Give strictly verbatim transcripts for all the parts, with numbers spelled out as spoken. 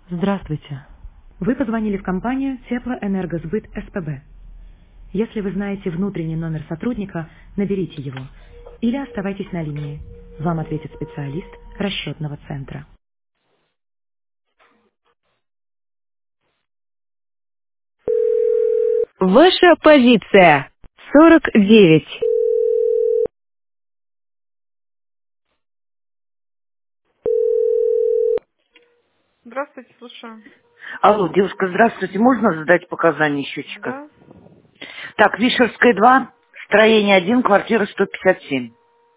Здравствуйте. Вы позвонили в компанию Теплоэнергосбыт СПБ. Если вы знаете внутренний номер сотрудника, наберите его. Или оставайтесь на линии. Вам ответит специалист расчетного центра. Ваша позиция. сорок девять. Здравствуйте, слушаю. Алло, девушка, здравствуйте. Можно задать показания счетчика? Да? Так, Вишерская два, строение один, квартира сто пятьдесят семь.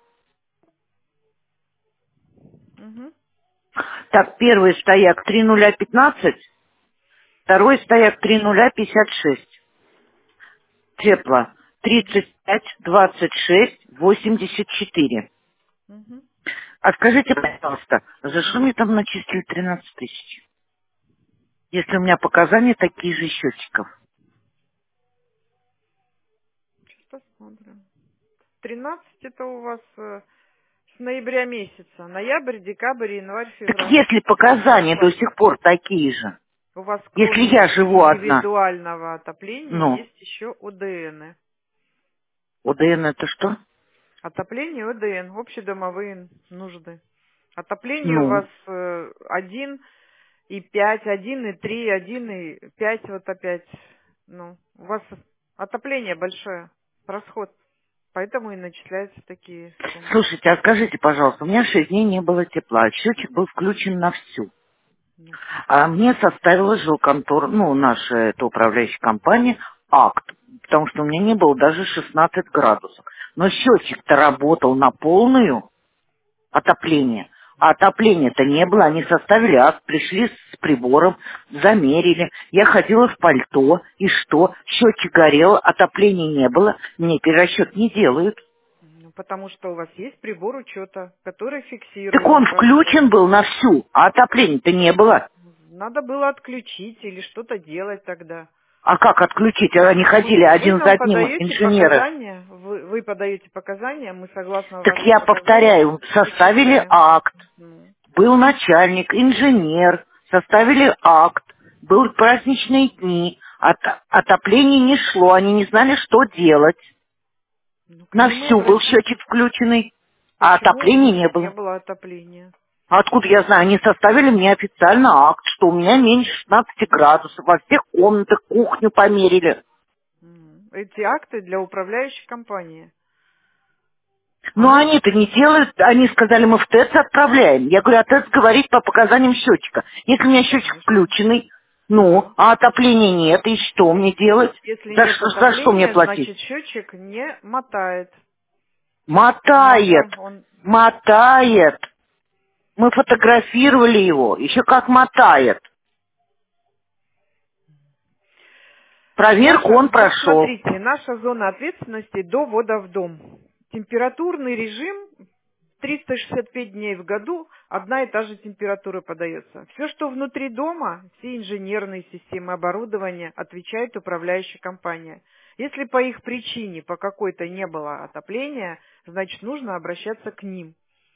Угу. Так, первый стояк три нуля пятнадцать, второй стояк три нуля пятьдесят шесть. Тепло тридцать пять двадцать шесть восемьдесят четыре. Угу. А скажите, пожалуйста, за что мне там начислили тринадцать тысяч? Если у меня показания такие же счетчиков. Сейчас посмотрим. тринадцать это у вас э, с ноября месяца. Ноябрь, декабрь, январь, Так февраль. если показания до сих пор такие же, У вас если кроме я живу одна, индивидуального отопления ну, есть еще ОДН. ОДН это что? Отопление ОДН, общедомовые нужды. Отопление у Ну, вас э, один и пять, один и три, один и пять вот опять. Ну, у вас отопление большое, расход. Поэтому и начисляются такие суммы. слушайте, а скажите, пожалуйста, у меня шесть дней не было тепла, счетчик был включен на всю. Ну, А мне составила жилконтора, ну, наша это управляющая компания, акт, потому что у меня не было даже шестнадцать градусов. Но счетчик-то работал на полную отопление. А отопления-то не было, они составили акт, пришли с прибором, замерили. Я ходила в пальто, и что? Счетчик горел, отопления не было, мне перерасчет не делают. ну, потому что у вас есть прибор учета, который Так фиксирует он расход. включен был на всю, а отопления-то не было. Надо было отключить или что-то делать тогда. А как отключить? Они Вы, ходили вы один за нам одним, подаете инженеры. показания, вы, вы подаете показания, мы согласно Так вашим я показаниям повторяю, составили вычисляем. акт, Ну, был начальник, инженер, составили акт, были праздничные дни, от- отопление не шло, они не знали, что делать. ну, к На ним и всю был обращайтесь. счетчик включенный, а Почему у отопления не них не было. было отопления? А откуда я знаю? Они составили мне официально акт, что у меня меньше шестнадцати градусов, во всех комнатах кухню померили. М, Эти акты для управляющей компании. Но Они, они-то не делают, они сказали, мы в ТЭЦ отправляем. Я говорю, а ТЭЦ говорит по показаниям счетчика. Если у меня счетчик конечно, включенный, ну, да. а отопления нет, и что мне делать? Если За нет что, за что мне отопления, платить? значит счетчик не мотает. Мотает, Надо, он, мотает. Мы фотографировали его, еще как мотает. Проверку наша, он вот прошел. смотрите, наша зона ответственности до ввода в дом. Температурный режим триста шестьдесят пять дней в году одна и та же температура подается. Все, что внутри дома, все инженерные системы оборудования, отвечает управляющая компания. Если по их причине, по какой-то не было отопления, значит нужно обращаться к ним.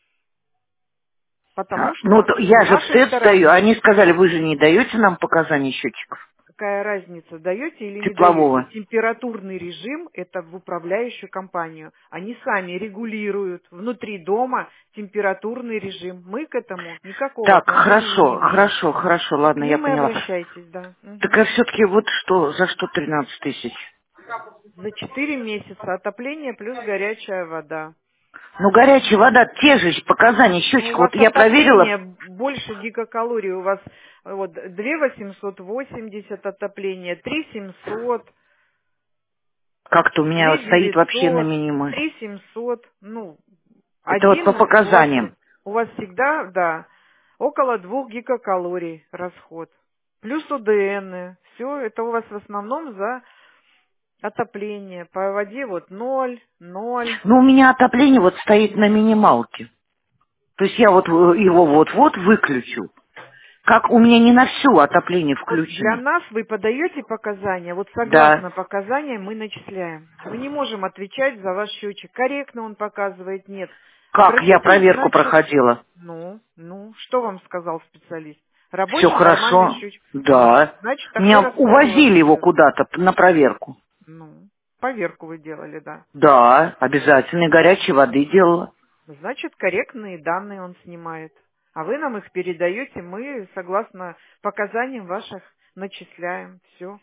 А, Потому Ну, что то с я же в нашей ТЭЦ даю. стороны, Они сказали, вы же не даете нам показания счетчиков какая разница, даете или не даете, теплового. температурный режим это в управляющую компанию. Они сами регулируют внутри дома температурный режим. Мы к этому никакого Так, отношения не хорошо, имеем. хорошо, хорошо, К ладно, я ним и поняла. обращайтесь, да. Так Мгм. а все-таки вот что, за что тринадцать тысяч? За четыре месяца отопление плюс горячая вода. Ну, горячая вода, те же показания Ну, у счетчика. вас Вот я проверила, отопление больше гигакалорий. У вас э, вот две восемьсот восемьдесят отопление, три семьсот, как-то у меня две стоит вообще на девятьсот, минимуме. три семьсот. Ну, Это вот по один у вас, показаниям. у вас всегда, да, около двух гигакалорий расход. Плюс ОДН. Все это у вас в основном за отопление. По воде вот ноль, ноль. Ну, у меня отопление вот стоит на минималке. То есть я вот э, его вот-вот выключу. Как у меня не на всю отопление Вот для включено. нас вы подаете показания, вот Да. согласно показаниям мы начисляем. Мы не можем отвечать за ваш счетчик. Корректно он показывает, нет. Как я Обратитесь, проверку значит, проходила? ну, ну, что вам сказал специалист? Рабочий, Все хорошо. нормальный счетчик. Да. Значит, такой Меня разговор. увозили его куда-то на проверку. Ну, поверку вы делали, да. Да, обязательно. Горячей воды делала. Значит, корректные данные он снимает. А вы нам их передаете, мы, согласно показаниям ваших, начисляем. Все.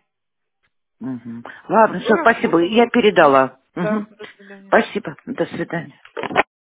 Угу. Ладно, все, спасибо. Я передала. Да, Угу. до свидания. Спасибо. До свидания.